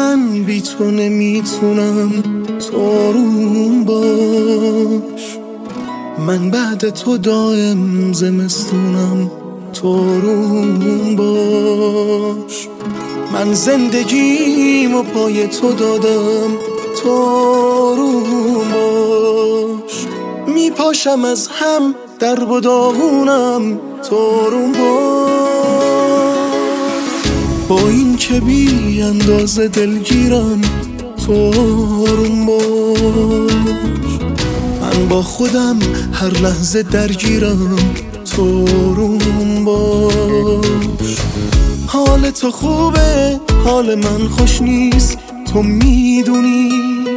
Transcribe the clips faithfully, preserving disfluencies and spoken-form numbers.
من بی تو نمیتونم، تو روم باش. من بعد تو دائم زمستونم، تو روم باش. من زندگیمو پای تو دادم، تو روم باش. میپاشم از هم درب و داغونم، تو روم باش. با این که بی اندازه دلگیرم، تو روم باش. من با خودم هر لحظه درگیرم، تو روم باش. حال تو خوبه، حال من خوش نیست، تو میدونی.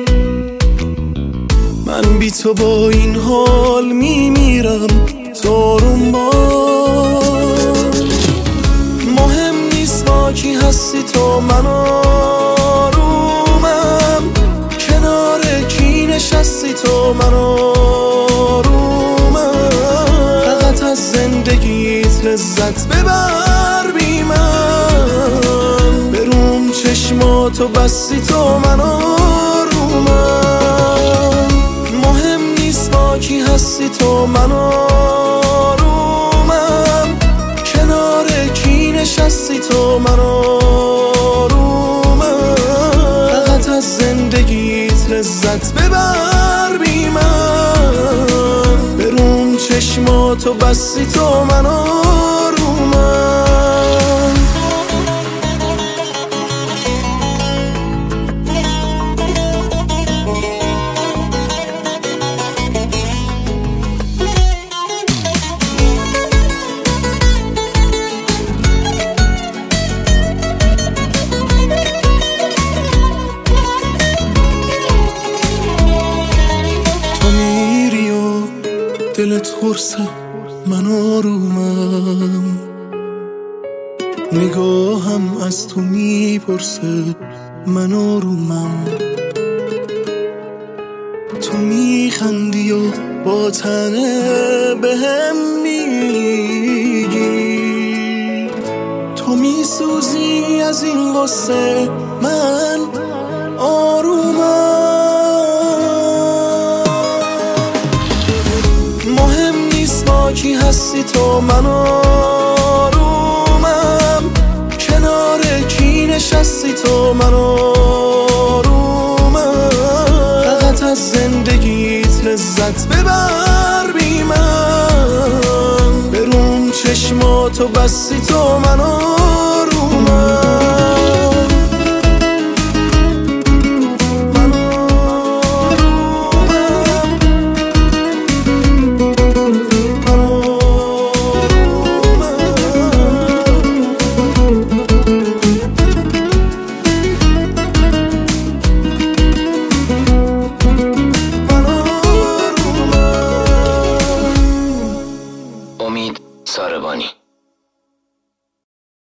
من بی تو با این حال میمیرم، تو روم باش. مهم نیست با کی هستی تو، من آرومم. کنار کی نشستی تو، من آرومم. فقط از زندگیت لذت ببر بی من. بروم چشماتو بستی تو، من آرومم. مهم نیست با کی هستی تو، من آرومم. کنار کی نشستی تو، من آرومم. فقط از زندگیت لذت ببر بی من. بروم چشماتو بستی تو، من آرومم. دلت خورسه، من آرومم. نگاهم از تو میپرسه، من آرومم. تو میخندی و با تنه بهم میگی، تو میسوزی از این غصه، من آرومم. کی هستی تو، من آرومم. کنار کی نشستی تو، من آرومم. فقط از زندگیت لذت ببر بی من. بروم چشماتو بستی تو، من